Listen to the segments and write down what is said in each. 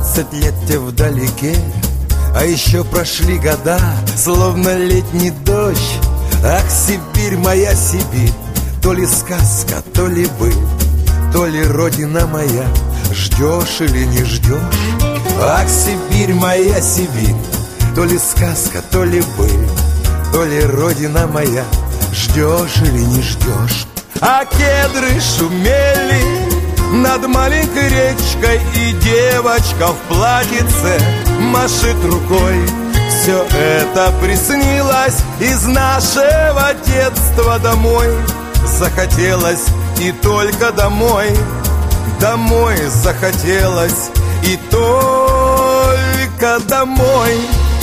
20 лет те вдалеке, а еще прошли года, словно летний дождь. Ах, Сибирь, моя Сибирь, то ли сказка, то ли быль, то ли родина моя, ждешь или не ждешь. Ах, Сибирь, моя Сибирь, то ли сказка, то ли быль, то ли родина моя, ждешь или не ждешь. А кедры шумели над маленькой речкой, и девочка в платьице машет рукой. Все это приснилось из нашего детства. Домой захотелось и только домой. Домой захотелось и только домой.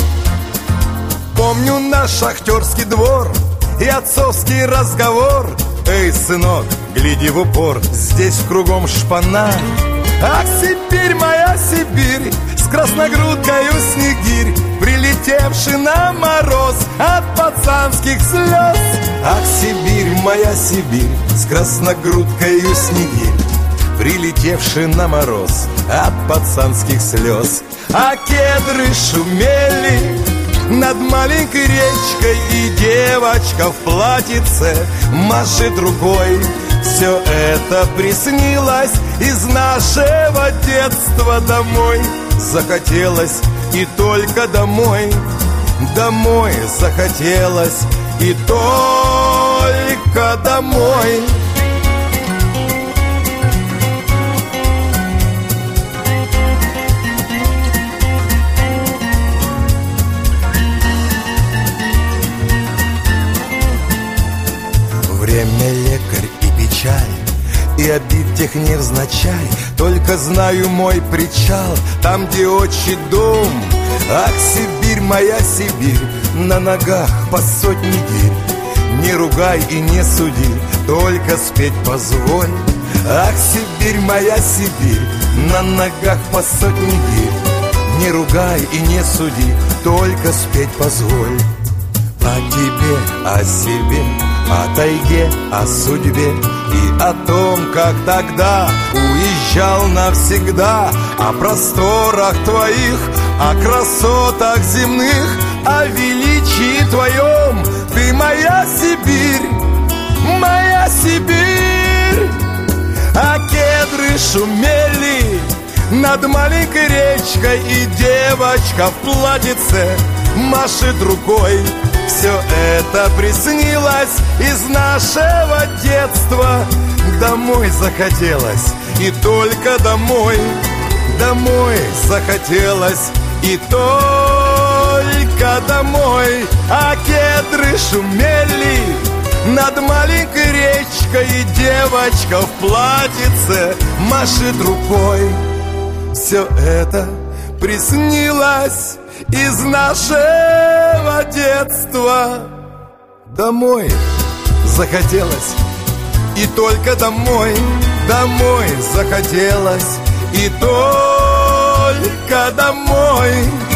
Помню наш шахтерский двор и отцовский разговор. Эй, сынок, гляди в упор, здесь кругом шпана. Ах, Сибирь, моя Сибирь, с красногрудкою снегирь, прилетевший на мороз от пацанских слез. Ах, Сибирь, моя Сибирь, с красногрудкою снегирь, прилетевший на мороз от пацанских слез. А кедры шумели над маленькой речкой, и девочка в платьице машет рукой. Все это приснилось из нашего детства. Домой захотелось и только домой. Домой захотелось и только домой. Время, лекарь и печаль, и обид тех невзначай. Только знаю мой причал, там, где отчий дом. Ах, Сибирь, моя Сибирь, на ногах по сотне гирь. Не ругай и не суди, только спеть позволь. Ах, Сибирь, моя Сибирь, на ногах по сотне гирь. Не ругай и не суди, только спеть позволь. О тебе, о себе, о тайге, о судьбе и о том, как тогда уезжал навсегда. О просторах твоих, о красотах земных, о величии твоем. Ты моя Сибирь, моя Сибирь. А кедры шумели над маленькой речкой, и девочка в платьице машет рукой. Все это приснилось из нашего детства. Домой захотелось и только домой. Домой захотелось и только домой. А кедры шумели над маленькой речкой, и девочка в платьице машет рукой. Все это приснилось из нашего детства. Домой захотелось и только домой. Домой захотелось и только домой.